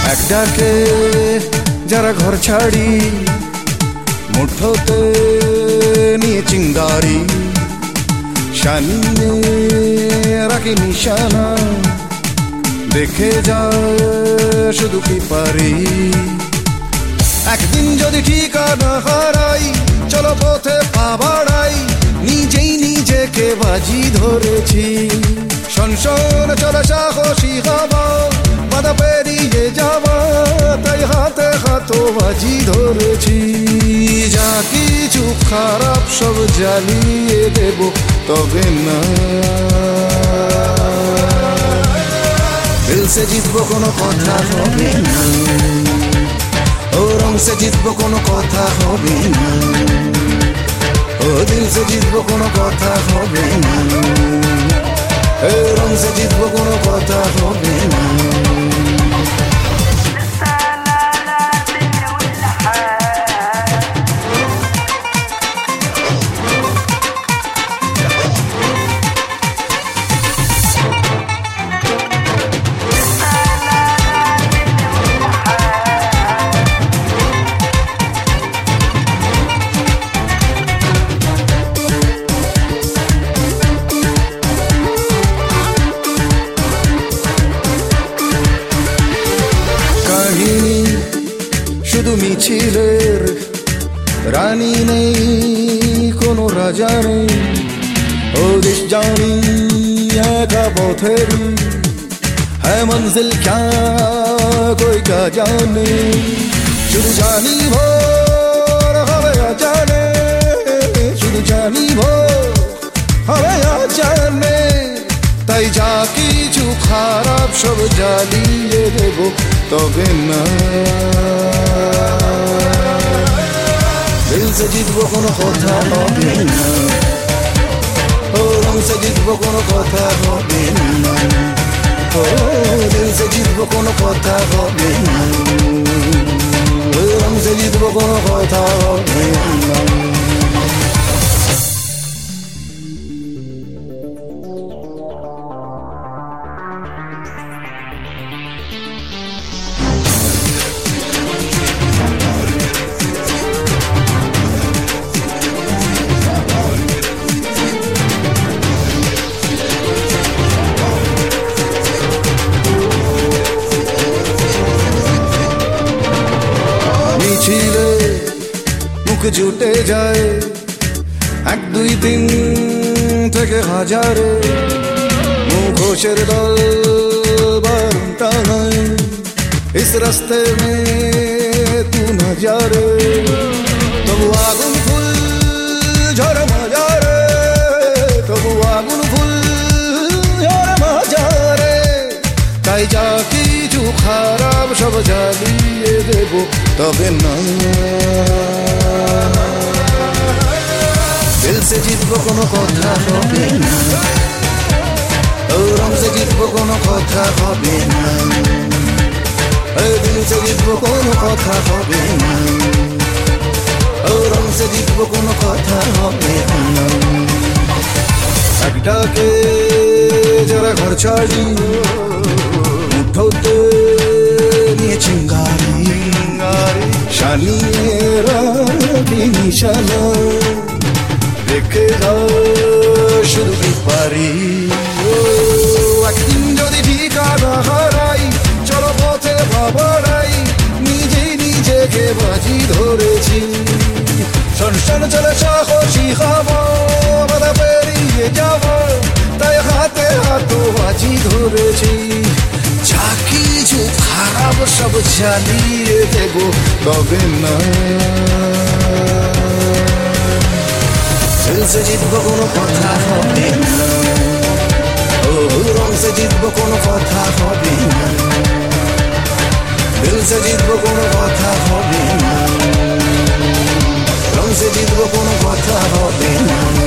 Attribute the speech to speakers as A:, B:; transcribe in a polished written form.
A: এক ডাকে যারা ঘর ছাড়ি মুঠোতে নিয়ে চিঙ্গারি শানিয়ে রাখি নিশানা দেখে যা শুধু কি পারি একদিন যদি ঠিকানা হারাই চলো পথে পা বাড়াই নিজেই নিজেকে বাজি ধরেছি শনশন চলে সাহসী হবা বাধা পেরিয়ে যাওয়া তাই হাতে হাতো বাজি ধরেছি যা কিছু খারাপ সব জ্বালিয়ে দেব তবে না দিল সে জিতবো কোনো কথা হবে না ও রং সে জিতবো কোনো কথা হবে না ও দিল সে জিতবো কোনো কথা হবে না ও রং সে জিতবো কোনো কথা হবে না শুধু মিছিলের রানী নেই কোনো রাজা নেই ও দেশ জানি একা পথের হ্যাঁ মঞ্জিল ক্যা কোই কা জানে শুধু জানি ভোর হবে জানে শুধু জানি ভোর হবে জানে তাই যা কিছু খারাপ সব জ্বালিয়ে দেব তবে না দিল সে জিতবো কোনো কথা হবে না ও রং সে জিতবো কোনো কথা হবে না ও দিল সে জিতবো কোনো কথা হবে না ও রং সে জিতবো কোনো কথা হবে না মিছিলে মুখ জুটে যায় এক দুই দিন থেকে হাজারে মুখোশের দল বারুটা হয় इस रास्ते में तू न जा रे तबु आगुन फुल झड़ मजा रे तबु आगुन फुल झड़ मजा रे তাই যা কিছু খারাপ সব জ্বালিয়ে দেব তবে না দিল সে জিতবো কোনো কথা হবে না ও রং সে জিতবো কোনো কথা হবে না দিল সে জিতবো কোনো কথা হবে না ও রং সে জিতবো কোনো কথা হবে না এক ডাকে যারা ঘর ছাড়ি মুঠোতে নিয়ে চিঙ্গারি শানিয়ে রাখি নিশানা দেখে যাও শুধু কি পারি একদিন যদি ঠিকানা হারাই চলো পথে বাবারাই নিজেই নিজেকে বাজি ধরেছি শনশন চলে সাহসী হবা বাধা পেরিয়ে যাব তাই হাতে হাতো বাজি ধরেছি যা কিছু খারাপ সব জ্বালিয়ে দেব তবে না দিল সে জিতবো কোনো কথা হবে না ও রং সে জিতবো কোনো কথা হবে না দিল সে জিতবো কোনো কথা হবে না রং সে জিতবো কোনো কথা হবে না